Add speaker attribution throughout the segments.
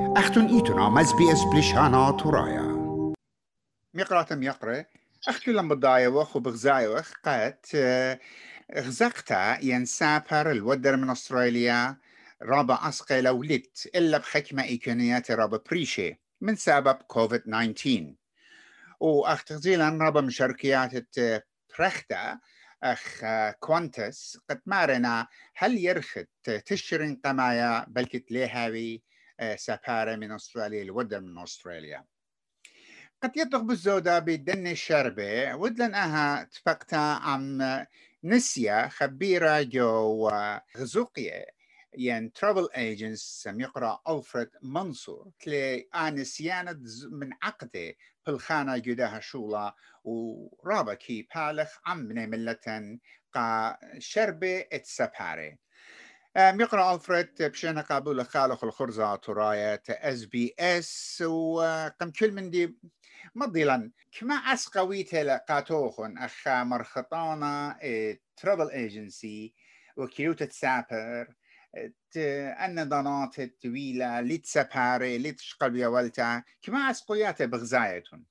Speaker 1: أختن إيتنا مز بي إس بلشانا تورايا
Speaker 2: مقراتم يقرأ أختو لما بضايوخ وبغزايوخ قات غزقتا ينسافر الودر من أستراليا رابع أسقي لولت إلا بحكمة إيكونيات رابع بريشي من سبب كوفيد 19 وأختغزيلا رابع مشاركيات برختا أخ كوانتس قد مارنا هل يرخد تشرين قمايا بلكت ليهاوي سفارة من أستراليا الودر من أستراليا قد يطلق بالزودة بدن الشربة ودلن أها تفقتا عن نسيا خبيرة جو غزوقية ين ترافل ايجنتس سميقرا ألفريد منصور تلي آنسيانة من عقدة بالخانة جداها شولا ورابا كي بالخ عمنا ملة قا شربة اتسباري ميقرا ألفريد بشينا قابل خالق الخرزة تراية اس بي اس وقم كل من دي مضيلا كما أسقويت لقاتوخن أخا مرخطانا ترابل ايجنسي وكيوتة سابر أن ضنات طويلة لتساباري لتشقل بيولتا كما أسقويات بغزايتون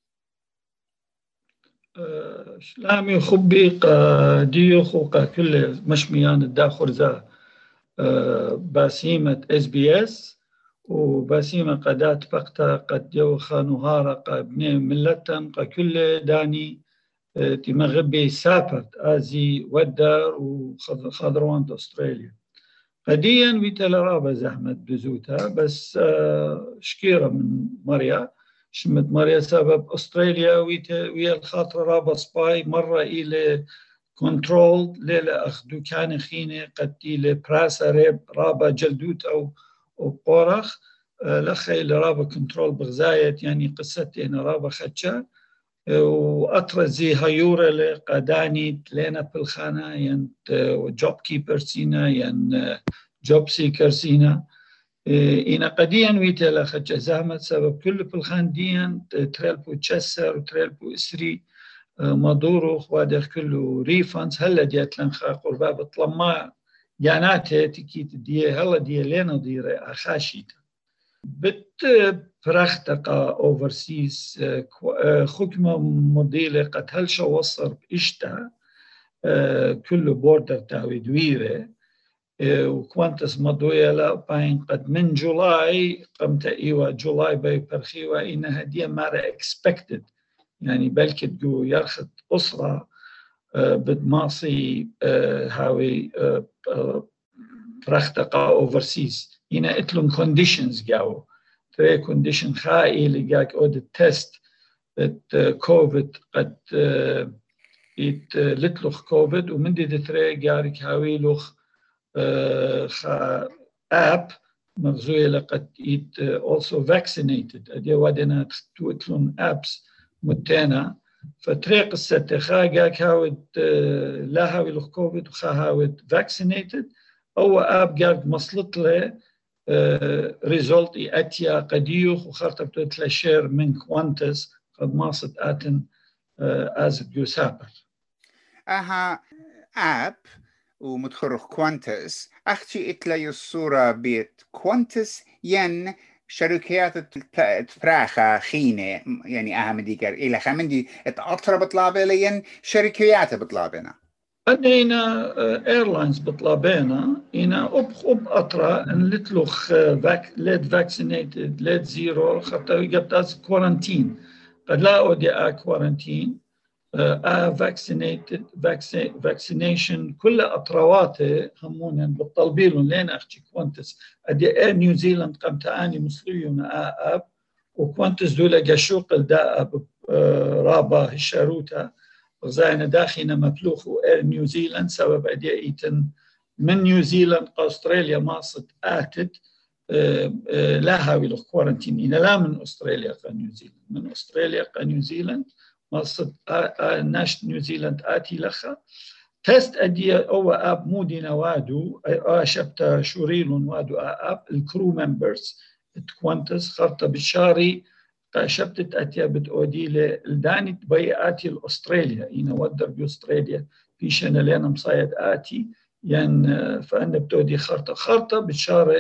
Speaker 3: شلامي خبي ديوخ وقا كل مشميان الداخل ذا باسيمة اس بي اس وباسيمة قدات فقطة قد يوخا نهارة قابني ملتا كل داني تمغبي سابت ازي ودر وخضروان أستراليا قديا ويتلرابة زحمة بزوتها بس شكيرة من مريا شمت مريا سبب أستراليا ويا الخاطر رابة سباي مرة إلى كنترول ليلة أخدو كان خيني قد إلى براسة ريب رابة جلدوت أو بورخ لخي لرابة كنترول بغزاية يعني قصتي أنا رابة خدشة وأطرزي هيورة لقداني لينا بالخانة ين جوب كيبر سينا ين جوب سيكر سينا إنا قديا ويتلا خدشة زهمت سبب كل بالخان ديان تريلبو تشسر وتريلبو إسري مدورو خوادر كله ريفانس هلا ديت لنخا قربا بطلما جاناته تكيت دي هلا دي لينا ديري أخاشيتا بت برختقا اوفرسيز حكمة موديلة قد هلشا وصر بإشتا كله بوردر تاوي دويرة وكوانتس مدوية لا باين قد من جولاي قمت إيوا جولاي باي برخيوا إنها دي مارا expected يعني بلكي تقو يرخد أسرة بدماصي هاوي برختقا اوفرسيز هنا اتلم كونديشنز جاو تري كونديشن خائي لجاك أود التست كوفيد قد لتلخ كوفيد ومن دي تري جارك هاوي لخ خا اب مغزوية لقد also vaccinated أدي ودنا توتلون ابس متانا فتري قصة خا جاك هاود لا هاوي لخ كوفيد وخا هاود vaccinated أو اب جارك مصلت له ريزولت أتيا قديوخ وخرطب تلاشير من كوانتس قد ماصت آتن آزد يسابر
Speaker 2: أها آب ومتخرج كوانتس أختي إتلاي الصورة بيت كوانتس ين شركات تفراخة خينة يعني أهم ديكر إلى خمندي اتأطر بطلابة لين شركات بطلابنا
Speaker 3: أدينا ايرلاينز بطلابينا إنا أب أطرا إن لتلوخ ليد فاكسينيتد ليد زيرو خطا يقبتاز كورانتين قد لا أودي كورانتين فاكسينيتد فاكسينيشن كل أطرواته همونا بالطلبيلون لين أختي كوانتس أدي إير نيوزيلاند قمت آني مصريون آب وكوانتس دولا قشوق الداء رابا هشاروتا وزاينا داخلنا مبلوخ وإير نيوزيلاند سبب أدي إيتن من نيوزيلاند أستراليا ماصت آتت لا هاوي لخ كورنتين إنا لا من أستراليا قا نيوزيلاند من أستراليا قا نيوزيلاند ماصت ناشت نيوزيلاند آتي لخا تست أدي أو آب مودي نوادو شبتا شوريلون وادو آب الكرو ممبرز كوانتس خرطة بالشاري شبتت أتيا بتأودي لداني تبي آتي الأستراليا إنا ودر بأستراليا في شنا لنا مصايد آتي ين فأنا بتودي خرطة بالشارة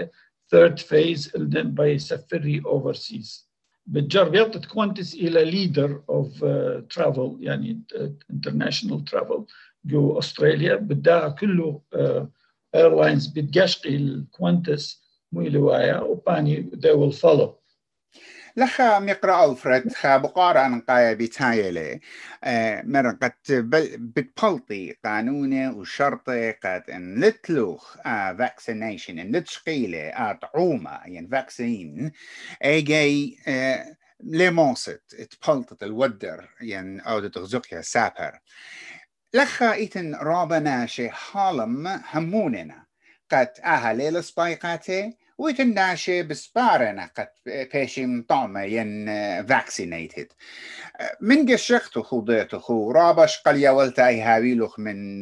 Speaker 3: third phase اللي بيسفري overseas. بتجرب يعطي كوانتس إلى leader of travel يعني international travel جو أستراليا بدها كله airlines بتجاشقي الكوانتس ميلوايا وباني they will follow.
Speaker 2: لخا مقرأ ألفرد خا بقارة نقايا بتايلي مرن قد بتبلطي قانوني وشرطي قد ان لتلوخ vaccination ان لتشقيلي طعومة يعني فاكسين ايجي لموست تبلطت الودر يعني او تغزقها سابر لخا ايتن رابنا شي حالم هموننا قد ليلة سبايقاتي ويتناشي بسبارنا قد بيشي مطعمة ين vaccinated من قشقتو خضيتو خو رابش قليا والتاي هاويلوخ من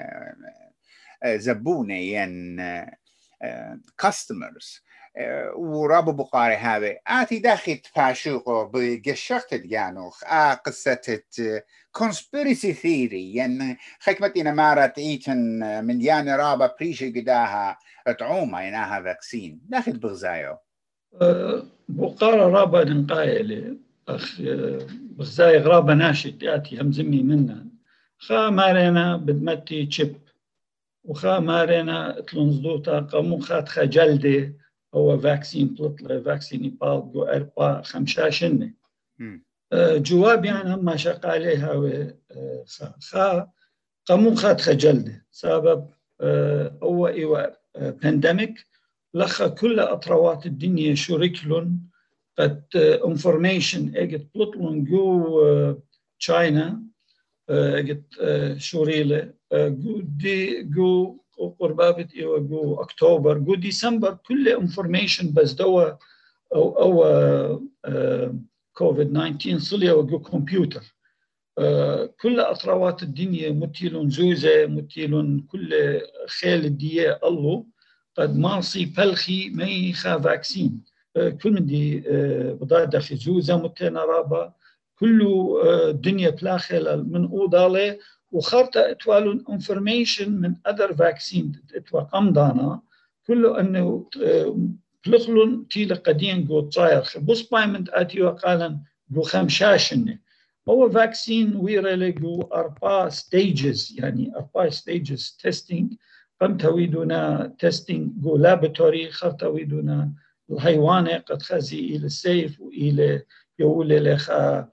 Speaker 2: زبوني ين customers ورابو بقاري هذا آتي داخل تفاشوقو بقشقت ديانوخ قصة conspiracy theory ين خكمتنا مارت ايتن من ديان رابا بريشي قداها تعوما يناها فاكسين داخل بغزايو
Speaker 3: بقارة رابا نقايلي أخ بغزاي غرابة ناشد ياتي همزمي منا خا مارينا بدمتي تشيب وخا مارينا تلنزدوتا قامو خات خجلدي هو فاكسين بلطلة فاكسين يبالغو أربا خمشاشنة جواب يعني ما شق عليها خا قامو خات خجلدي سبب هو إيوه بانديميك لخا كل أطروات الدنيا شركلن قد انفورميشن اجت بلطلن جو تشاينا اجت شوريله جو قربابة إيوه جو أكتوبر جو ديسمبر كل انفورميشن بس دوا أو كوفيد 19 صليا وجو كمبيوتر كل أطروات الدنيا متيلون زوزة متيلون كل خيل الدية الله قد ماصي بلخي ميخا فاكسين كل من دي بضادة خزوزة متنا رابا كله الدنيا بلاخل من أوضالة وخارطة اتوالون انفورميشن من other vaccine اتوا قمضانا كله أنه بلخلون تيلا قديم جو تصاير بص بايمنت آتي وقالا جو خمشاشنة هو فاكسين ويرالي جو أربع stages يعني أربع stages testing قمت ويدونا testing جو laboratory خرط ويدونا الحيوانة قد خزي إلى السيف وإلى يولي لخا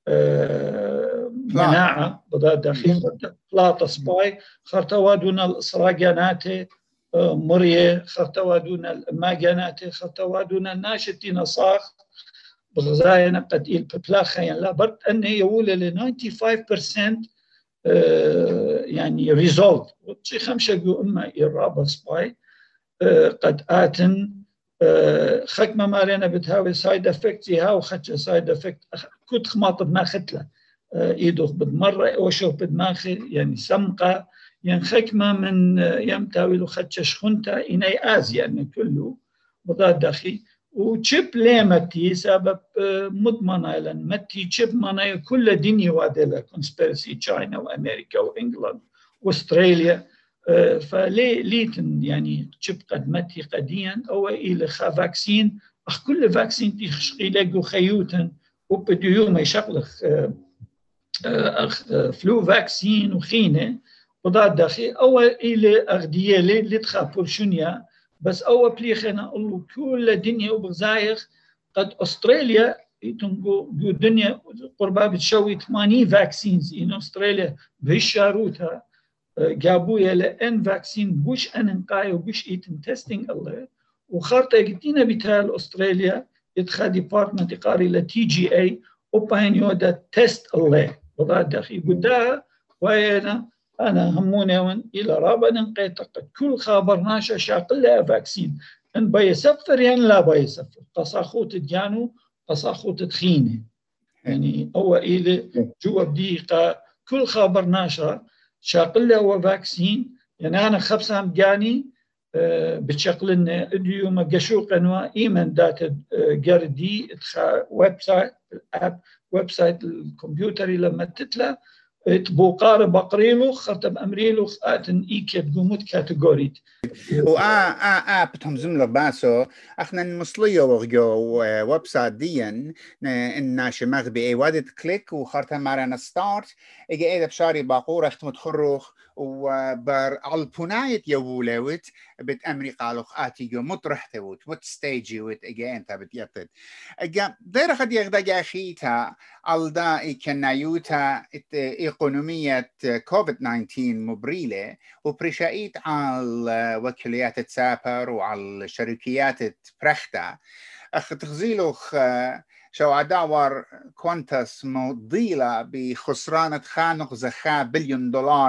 Speaker 3: مناعة بضاد داخل بلاطة سباي خرط وادونا الإسراجانات مرية خرط وادونا الماجانات خرط وادونا الناشتين صاخ بغزاينا قد إل ببلاخين لا برد أنه يولي ل 95% يعني ريزولت وشي خمسة جو إما إرابة سباي قد آتن خكمة مارينا بتهاوي سايد افكت هاو خدش سايد افكت كنت خماط بناختله إيدوخ بدمرة وشوف بدماخي يعني سمقة يعني خكمة من يمتاوي له خدش خنتا إني آز يعني كله بضاد داخي وشيب ليمتي سبب مضمنة لأن متي شيب مانا كل دنيا وادلة كونسبيرسي تشاينا وأمريكا وإنجلند وأستراليا فليتن يعني شيب قد متي قديا أو إلى خا فاكسين أخ كل فاكسين تشقي لقو خيوتا وبدو يوم يشغلخ فلو فاكسين وخينة وضاد داخي أو إلى أغدية اللي تخافوا شنيا بس أول بليخنا الله كل الدنيا وبغزايخ قد أستراليا يتنقو الدنيا قربا بتشوي 80 فاكسينز إن أستراليا بهالشاروتها جابوها لأن فاكسين بوش أنقاي وبوش إيتن تيستينج الله وخارطة قدينا بتال أستراليا يتخا ديبارتمنت قاري لتي جي اي وباين يودا تيست الله وضع داخل قدها ويانا أنا هموني وين إلى رابا ننقيتقد كل خابرناشا شاقل لها فاكسين إن بيسفر يعني لا بيسفر قصاخوت ديانو قصاخوت تخينة يعني هو إلى جوا بديقة كل خابرناشا شاقل لها فاكسين يعني أنا خبصة مجاني بتشغل لنا اليوم قشوق أنواع إيمن داتا جاردي ويب سايت الأب ويب سايت الكمبيوتر لما تتلى تبوقار بقريلو خطب أمريلو آتن إيكيب قمود كاتيجوريت
Speaker 2: بتهم زملة باسو اخنا نمصليو وغيو ويب سايت ديا ان شماغ بي وادت كليك وخرطها معنا ستارت اجي ايدا بشاري باقور اختم تخروخ وبر البونايت يولوت بت امريكا لوخ اتيجو مطرح توت وتستيجي وت اجي انت بتيطد اجا دير خد يغدا اخيتا الدا ايكنايوتا ايقونومية كوفيد 19 مبريلة وبرشايت على وكاليات تسابر وعلى الشركيات برختا اخ تغزيلوخ شو عداور كوانتس مضيلة بخسرانة خانق زخا $1 بليون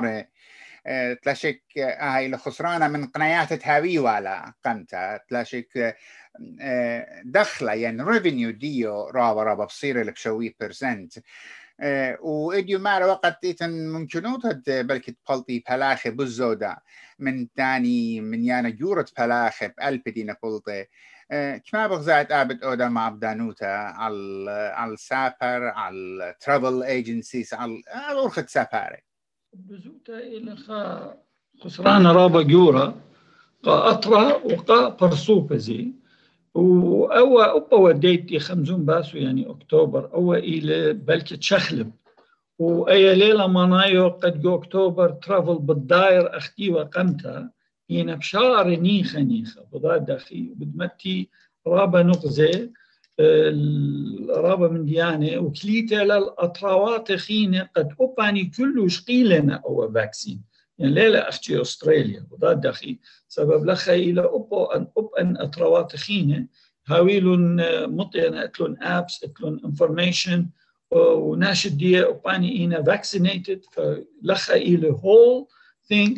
Speaker 2: تلاشك هاي الخسرانة من قنايات تهاوي ولا قمتا تلاشك دخله يعني ريفينيو ديو رابا بصير اللي بشوي برسنت وإديو مع وقت إتن ممكنوت بلكي تبلطي بلاخي بالزودة من تاني من يانا جورة بلاخي بقلب دينا بلطي كما بغزات آبت أودا مع بدانوتا على السافر على الترافل ايجنسيز على أرخة سفاري
Speaker 3: بزوتا إلى خسران رابا جورة قا أطرا وقا برسوبزي وأوا وديتي 50 باسو يعني أكتوبر أوا إلى بلكي تشخلب وأي ليلة منايو قد جو أكتوبر ترافل بالداير أختي وقمتها هنا بشار نيخة بضاد أخي بدمتي رابا نقزة رابا من ديانة وكليتا للأطراوات خينة قد أباني كله شقيلنا أو فاكسين يعني ليلة أختي أستراليا بضاد أخي سبب لخي إلى أن أطراوات خينة هاويلون مطينا اتلون ابس اتلون انفورميشن وناشد دي وباني إنا vaccinated فلخا إلى whole thing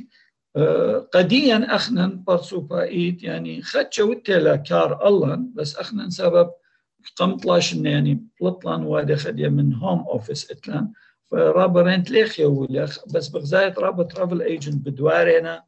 Speaker 3: قديا أخنا برسوبا إيد يعني خدشة وتلا كار الله بس أخنا سبب قمطلاش يعني بلطلان وادي خديا من هوم أوفيس إتلان فرابا رنت ليخ يوليخ بس بغزاية رابا ترافل ايجنت بدوارينا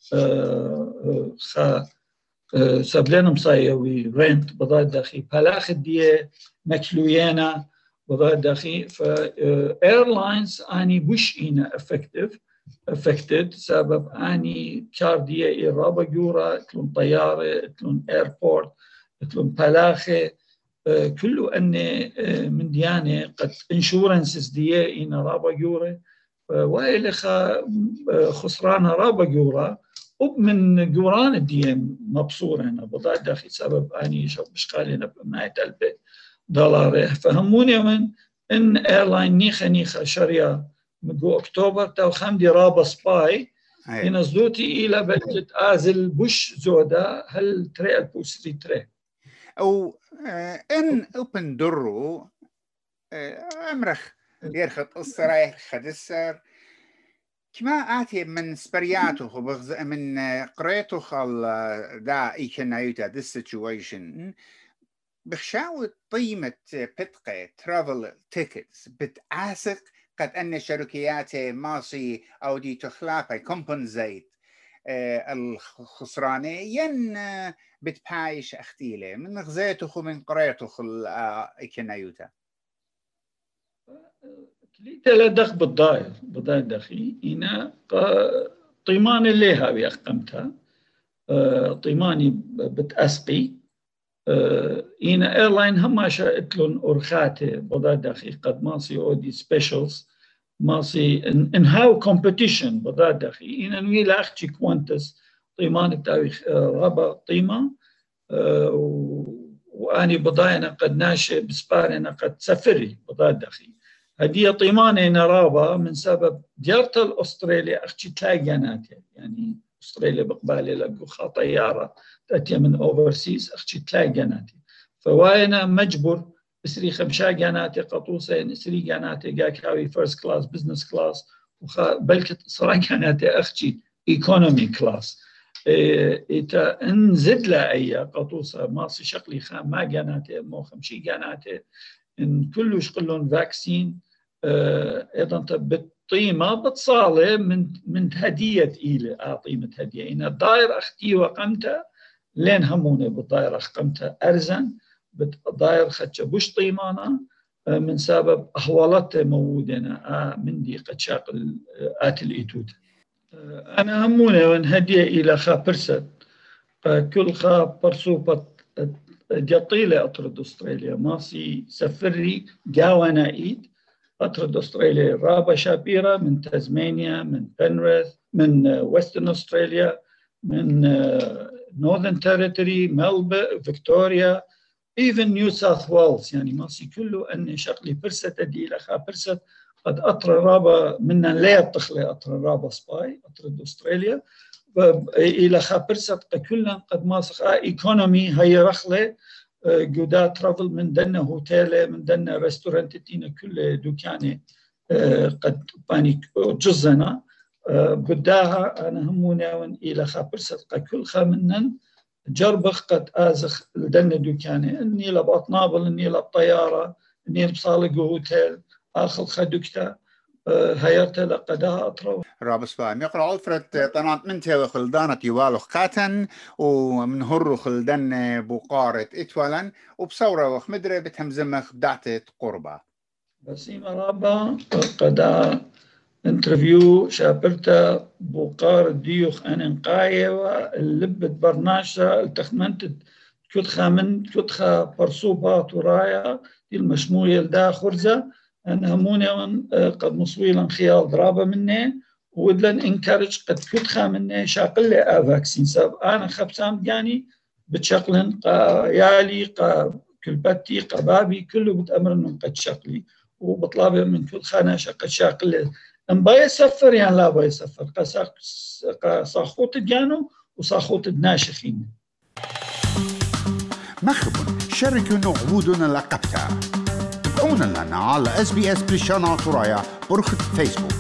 Speaker 3: خا سبلنا مصايوي رنت بضاد داخي بلاخ دي مكلويانا بضاد داخي ايرلاينز اني بوش اينا افكتد سبب اني كارديا رابا جورا تلون طياره تلون ايربورت تلون بلاخه كله ان من ديانه قد انشورنسز دي اينا رابا جورا وإلى خسران رابا جورا ومن جوران الديم مبصور هنا بضاد داخل سبب أني شو بشقالنا $100,000 فهموني من إن إيرلاين نيخة شريا مجو أكتوبر تو خمدي رابا سباي ينزلوتي إلى بلدة آزل بوش زودا هل تري البوسري تري
Speaker 2: أو إن أوبن درو أمرخ يرخط السرايح خدسر كما آتي من سبرياته من قريته خل دا إيكنايوتا this situation بخشاوة قيمة بتقى travel tickets بتعاسق قد أن شركيات ماصي أو دي تخلافة كومبنزيت الخسرانة ين بتبايش أختيلة من غزيته من قريته خل إيكنايوتا
Speaker 3: كليتا لدخ بالضاير دخي إنا طيمان اللي هاوي أخقمتها طيماني بتأسقي إنا إيرلاين هما شاءتلون أرخاتي بضاد دخي قد ماصي أودي سبيشلز ماصي إن هاو كومبيتيشن بضاد دخي إنا نويل أختي كوانتس طيمان التاريخ رابا طيمة وأني بضاينا قد ناشي بسبارنا قد سفري بضاد دخي هدية طيمانة نرابة من سبب ديارة الأستراليا أختي تلاقيناتي يعني أستراليا بقبالي لقوخا طيارة تأتي من أوفرسيز أختي تلاقيناتي فواينا مجبور بسري خمشا جاناتي قطوسة نسري جاناتي قاكاوي فيرست كلاس بزنس كلاس بلكت صرا جاناتي أختي ايكونومي كلاس إتا انزد لا أي قطوسة ماصي شقلي خام ما جاناتي مو خمشي جاناتي إن كلش قلون فاكسين أيضا بالطيمة بتصالة من هدية إلى طيمة هدية إن الدائرة أختي وقمتها لين همونة بالدائرة قمتها أرزن بالدائرة خدشة بوش طيمانا من سبب أحوالات موودنا من دي قد شاقل آتل إيتوت أنا همونة ونهدي إلى خابرست كل برسوبة جطيلة أطرد أستراليا ماسي سفري جاوانا إيد أطرد أستراليا رابا شابيرا من تازمانيا من بنريث من وسترن أستراليا من نورثرن تيريتوري ملبورن فيكتوريا even نيو ساوث ويلز يعني ماسي كله أن شغلي برست أدي إلى خابرست قد أطر رابا منا لا يطخلي أطر رابا سباي أطرد أستراليا إلى خابرست كلنا قد ماسخ إيكونومي هي رخلة جودا ترافل من دنا هوتيل من دنا ريستورانت تينا كل دكانة قد باني جزنا بداها أنا همونا إلى خابرست كل خامنن جربخ قد آزخ لدنا دكانة إني لبطنابل إني لبطيارة إني بصالق هوتيل آخذ خدكتا هيرت لقدها أطرو
Speaker 2: رابس فاهم يقرأ ألفرد طنات منته وخلدانة يوالو خاتن ومن هرو خلدان بوقارة إتوالا وبصورة وخمدرة بتهمزمخ بدعتة قربة
Speaker 3: بسيمة رابا قدا انترفيو شابرتا بوقار ديوخ أن انقاية واللبت برناشة التخمنت كتخا من كتخا برصوبات ورايا دي المشموية لدا خرزة أن همونة قد مصويلا خيال ضرابة مني ودلن انكارج قد كتخا مني شاقل لي فاكسين ساب أنا خبسام يعني بتشقلن قا يالي قا كلبتي قا بابي كله بتأمرن قد شقلي وبطلابه من كل خانة قد شاقل لي ان باي يسفر يعني لا باي يسفر قا صاخوت جانو وصاخوت الناشخين
Speaker 1: مخب شاركوا وعودنا لقبتها تابعونا لنا على SBS بلشانة طرايا برخة فيسبوك